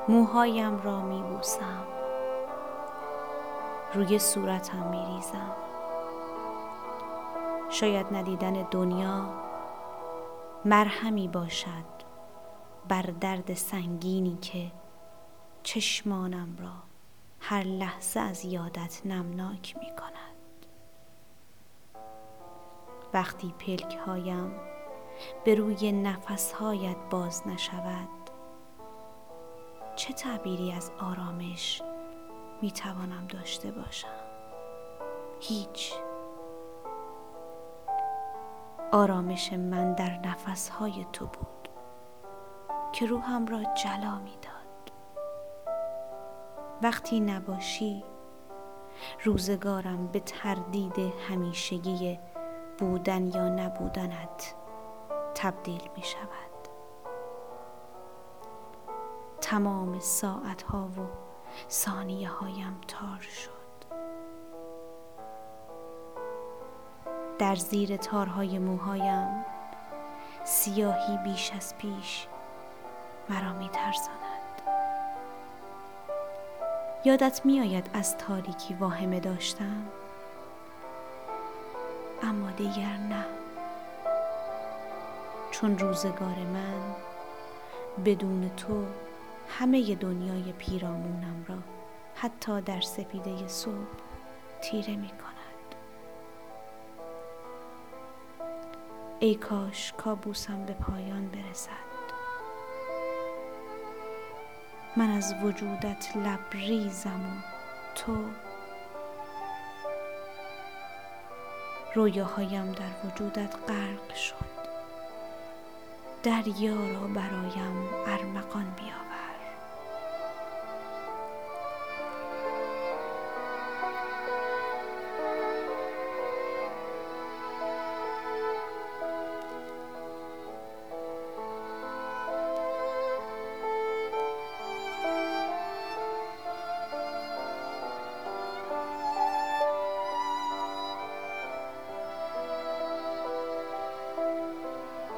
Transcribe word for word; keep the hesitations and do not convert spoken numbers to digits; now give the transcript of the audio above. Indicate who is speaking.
Speaker 1: موهایم را می بوسم، روی صورتم می ریزم. شاید ندیدن دنیا مرهمی باشد بر درد سنگینی که چشمانم را هر لحظه از یادت نمناک می کند. وقتی پلک هایم به روی نفس هایت باز نشود، چه تعبیری از آرامش می توانم داشته باشم؟ هیچ. آرامش من در نفس های تو بود که روحم را جلا می داد. وقتی نباشی، روزگارم به تردید همیشگی بودن یا نبودنت تبدیل می شود. تمام ساعت ها و ثانیه هایم تار شد. در زیر تارهای موهایم سیاهی بیش از پیش مرا می ترساند. یادت می آید از تاریکی واهمه داشتم؟ اما دیگر نه، چون روزگار من بدون تو همه دنیای پیرامونم را حتی در سپیده صبح تیره می کند. ای کاش کابوسم به پایان برسد. من از وجودت لبریزم و تو. رویاهایم در وجودت غرق شد. دریا را برایم ارمغان بیار.